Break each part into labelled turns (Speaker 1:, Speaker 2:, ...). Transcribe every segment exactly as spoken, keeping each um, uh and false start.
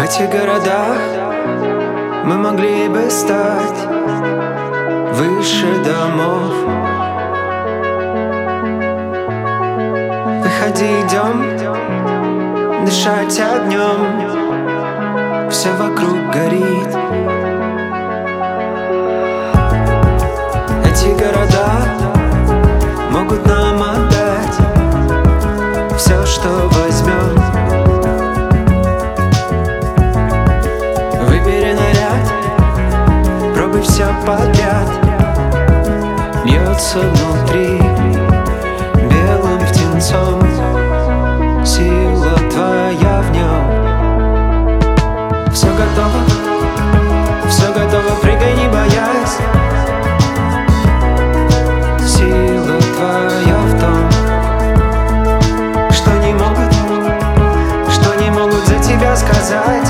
Speaker 1: этих городах мы могли бы стать выше домов. Выходи, идем дышать огнем, все вокруг горит. Эти города могут нам отдать все, что возьмем. Выбери наряд, пробуй все подряд. Льется внутри белым птенцом сила твоя в нем. Все готово, все готово, прыгай, не боясь. Сила твоя в том, что не могут, что не могут за тебя сказать.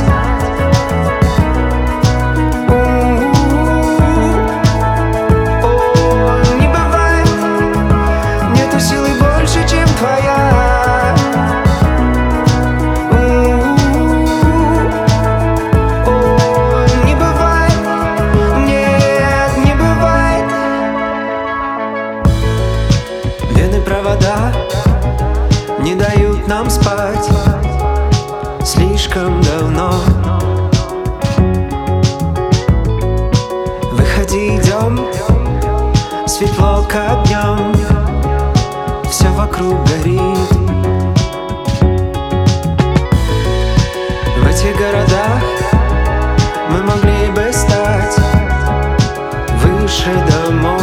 Speaker 1: Провода не дают нам спать слишком давно. Выходи, идем, светло как днем, все вокруг горит. В этих городах мы могли бы стать выше домов.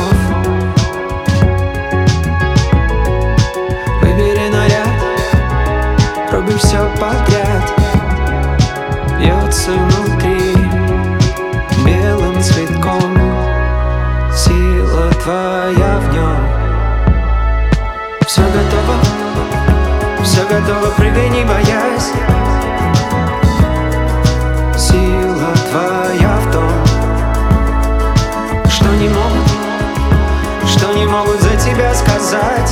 Speaker 1: Пробуй все подряд, льется внутри белым цветком сила твоя в нем. Все готово, все готово, прыгай, не боясь. Сила твоя в том, что не могут, что не могут за тебя сказать.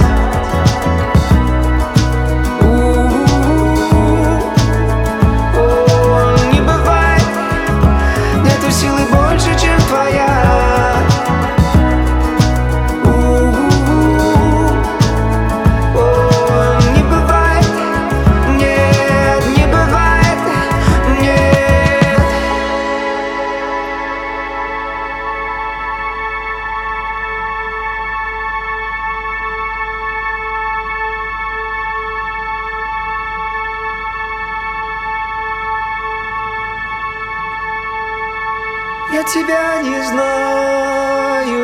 Speaker 1: Я тебя не знаю,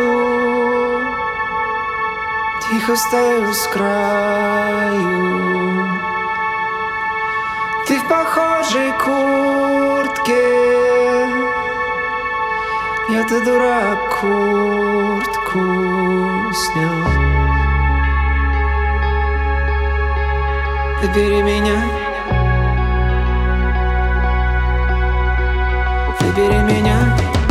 Speaker 1: тихо стою с краю. Ты в похожей куртке, я-то дурак куртку снял. Выбери меня, выбери меня.